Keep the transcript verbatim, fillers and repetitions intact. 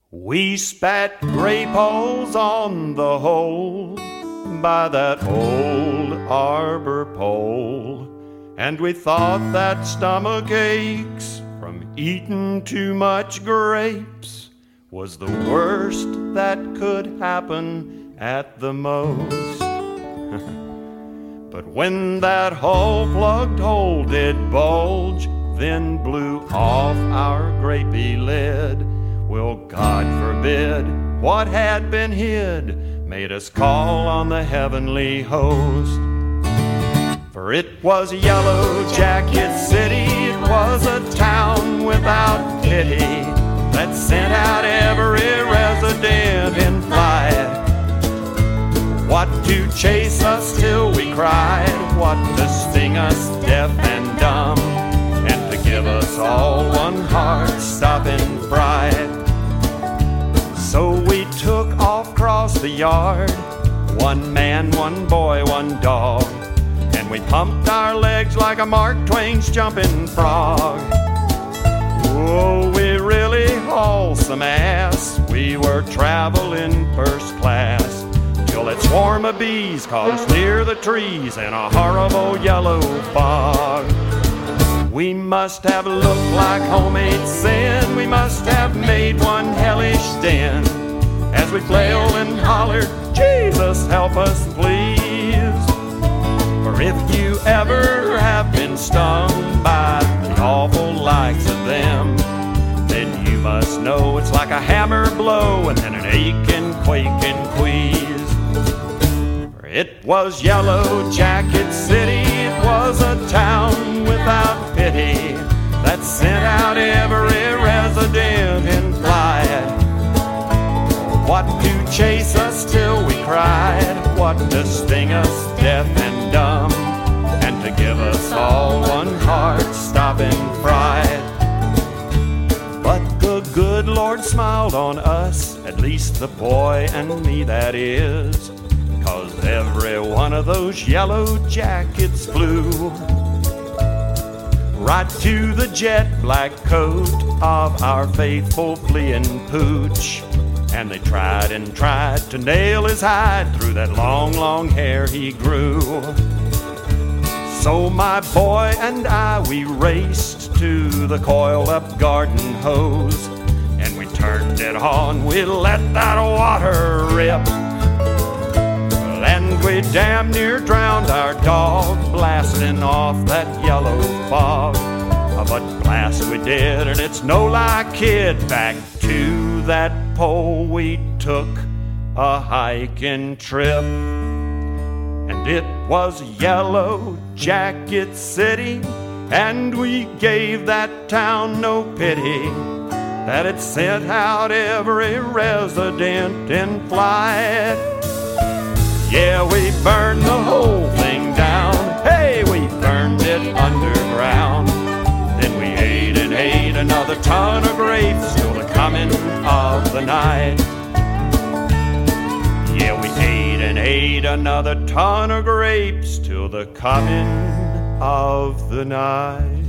We spat grape hulls on the hole by that old arbor pole, and we thought that stomach aches from eating too much grapes was the worst that could happen at the most. But when that hull-plugged hole did bulge, then blew off our grapey lid, well, God forbid, what had been hid made us call on the heavenly host. For it was Yellow Jacket City, it was a town without pity, that sent out every resident in flight. What to chase us till we cried, what to sting us deaf and dumb, and to give us all one heart-stopping fright. So we took off across the yard, one man, one boy, one dog, and we pumped our legs like a Mark Twain's jumping frog. Oh, we really hauled some ass, we were traveling first class, till that swarm of bees caught us near the trees in a horrible yellow fog. We must have looked like homemade sin, we must have made one hellish din, as we flailed and hollered, Jesus, help us please. For if you ever have been stung by the awful likes of them, then you must know it's like a hammer blow and then an aching, quaking queeze. For it was Yellow Jacket City, it was a town without pity, that sent out every resident in flight. What to chase us till we cried, what to sting us deaf and dumb, and to give us all one heart-stopping fright. But the good Lord smiled on us, at least the boy and me, that is, 'cause every one of those yellow jackets flew right to the jet black coat of our faithful fleeing pooch, and they tried and tried to nail his hide through that long, long hair he grew. So my boy and I, we raced to the coiled-up garden hose, and we turned it on, we let that water rip, and we damn near drowned our dog, blasting off that yellow fog. But blast we did, and it's no lie, kid, back to that pole we took a hiking trip. And it was Yellow Jacket City, and we gave that town no pity, that it sent out every resident in flight. Yeah, we burned the whole thing down, hey, we burned it underground. Then we ate and ate another ton of grapes till the coming of the night. Yeah, we ate and ate another ton of grapes till the coming of the night.